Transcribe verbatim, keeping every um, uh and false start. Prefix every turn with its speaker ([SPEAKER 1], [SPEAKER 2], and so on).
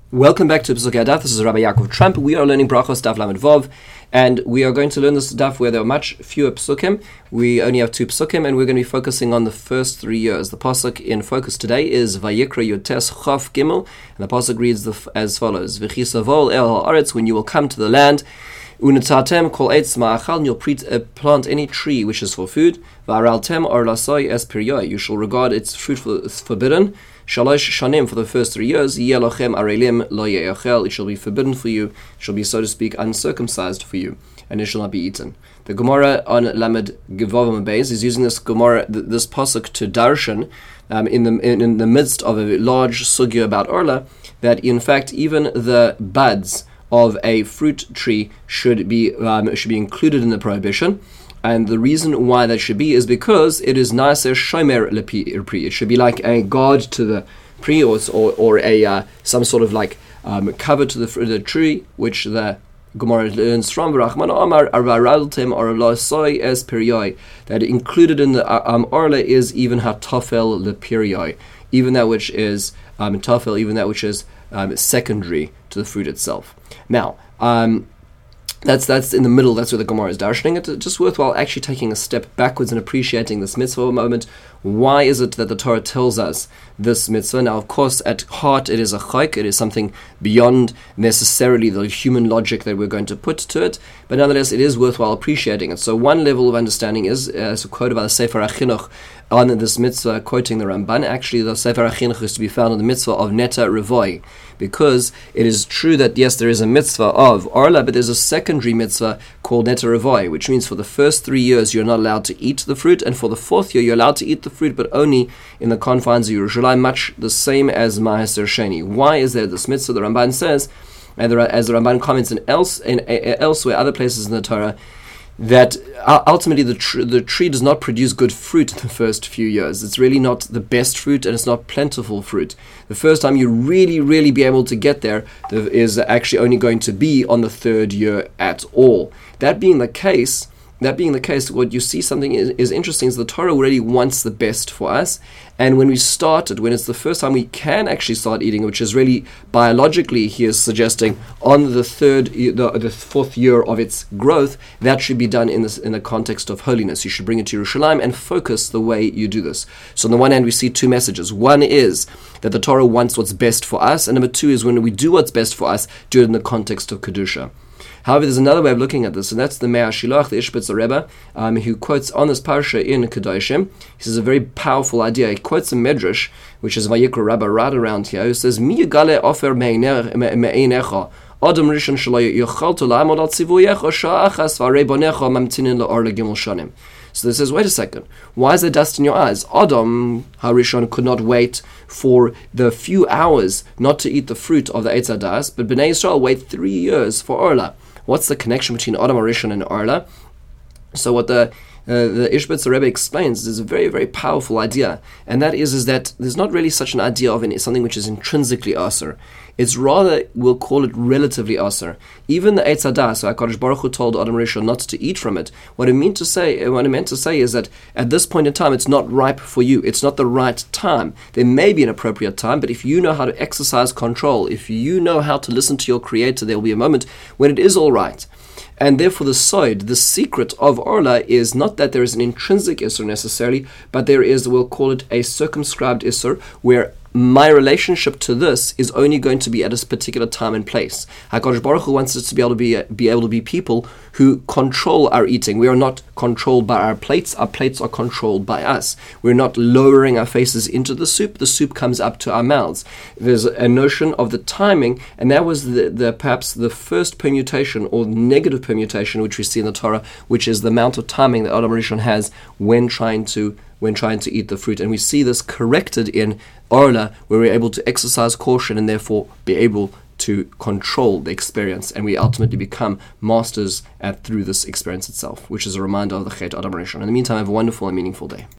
[SPEAKER 1] Welcome back to Pesukei Daf. This is Rabbi Yaakov Trump. We are learning Brachos Daf Lamed Vov, and we are going to learn this Daf where there are much fewer Pesukim. We only have two Pesukim, and we're going to be focusing on the first three years. The Pasuk in focus today is Vayikra Yotes Chaf Gimel, and the Pasuk reads the, as follows: V'chisavol el haaretz, when you will come to the land, Unetatem kol eitz ma'achal, and you'll plant any tree which is for food. Va'araltem or lasoi es piryoy, you shall regard its fruit as forbidden. Shalosh shanim, for the first three years, yelochem arelim lo ye'achel, it shall be forbidden for you, it shall be, so to speak, uncircumcised for you, and it shall not be eaten. The Gemara on Lamed Gevavim Beis is using this Gemara, this pasuk to darshan um, in the in, in the midst of a large sugya about Orla, that in fact even the buds of a fruit tree should be um, should be included in the prohibition. And the reason why that should be is because it is naser shomer lepi. It should be like a guard to the pri, or or a uh, some sort of like um, cover to the, the tree, which the Gemara learns from Rachman Amar Arvaraltem or Lasoi es Perioi, that included in the um, Orla is even hatafel leperioi, even that which is um, tafel, even that which is um, secondary to the fruit itself. Now, um, That's that's in the middle. That's where the Gemara is darshaning. It's just worthwhile actually taking a step backwards and appreciating this mitzvah a moment. Why is it that the Torah tells us this mitzvah? Now, of course, at heart, it is a chayk. It is something beyond necessarily the human logic that we're going to put to it. But nonetheless, it is worthwhile appreciating it. So one level of understanding is, as quoted by the Sefer HaChinuch on this mitzvah, quoting the Ramban. Actually, the Sefer HaChinuch is to be found in the mitzvah of Neta Revoi, because it is true that, yes, there is a mitzvah of Orla, but there's a secondary mitzvah called Neta Revoi, which means for the first three years you're not allowed to eat the fruit, and for the fourth year you're allowed to eat the fruit, but only in the confines of Yerushalayim, much the same as Maaser Sheni. Why is there this mitzvah? The Ramban says, and the, as the Ramban comments in, else, in uh, elsewhere, other places in the Torah, that ultimately the, tr- the tree does not produce good fruit in the first few years. It's really not the best fruit, and it's not plentiful fruit. The first time you really, really be able to get there is actually only going to be on the third year at all. That being the case, That being the case, what you see something is, is interesting is the Torah already wants the best for us. And when we started, when it's the first time we can actually start eating, which is really biologically, he is suggesting on the third, the, the fourth year of its growth, that should be done in this in the context of holiness. You should bring it to Yerushalayim and focus the way you do this. So on the one hand, we see two messages. One is that the Torah wants what's best for us, and number two is when we do what's best for us, do it in the context of Kedusha. However, there's another way of looking at this, and that's the Me'ah Shilach, the Ishbitzer Rebbe, um, who quotes on this parsha in Kedoshim. He says a very powerful idea. He quotes a medrash, which is Vayikra Rabbah right around here, who says, Mi yigale ofer me'einecha, Adam rishon shelo yochalto la'amod al tzivuyecha, sha'achas v'arei bonecha mamtinin la'or legimel shanim. So this says, wait a second, why is there dust in your eyes? Adam Harishon could not wait for the few hours not to eat the fruit of the Eitz Hadas, but Bnei Yisrael wait three years for Orla. What's the connection between Adam Harishon and Orla? So what the uh, the Ishbitzer Rebbe explains is a very, very powerful idea, and that is, is that there's not really such an idea of any, something which is intrinsically aser. It's rather, we'll call it relatively aser. Even the Eitz Hadas, so HaKadosh Baruch Hu told Adam Rishon not to eat from it. What it meant to say, what it meant to say is that at this point in time, it's not ripe for you. It's not the right time. There may be an appropriate time, but if you know how to exercise control, if you know how to listen to your Creator, there will be a moment when it is all right. And therefore the sod, the secret of Orla, is not that there is an intrinsic Isser necessarily, but there is, we'll call it a circumscribed Isser, where my relationship to this is only going to be at a particular time and place. HaKadosh Baruch Hu wants us to be able to be be able to be people who control our eating. We are not controlled by our plates. Our plates are controlled by us. We're not lowering our faces into the soup. The soup comes up to our mouths. There's a notion of the timing, and that was the, the perhaps the first permutation or negative permutation which we see in the Torah, which is the amount of timing that Adam Rishon has when trying to when trying to eat the fruit. And we see this corrected in Orla, where we're able to exercise caution and therefore be able to control the experience, and we ultimately become masters at through this experience itself, which is a reminder of the Chet Adam Rishon. In the meantime, have a wonderful and meaningful day.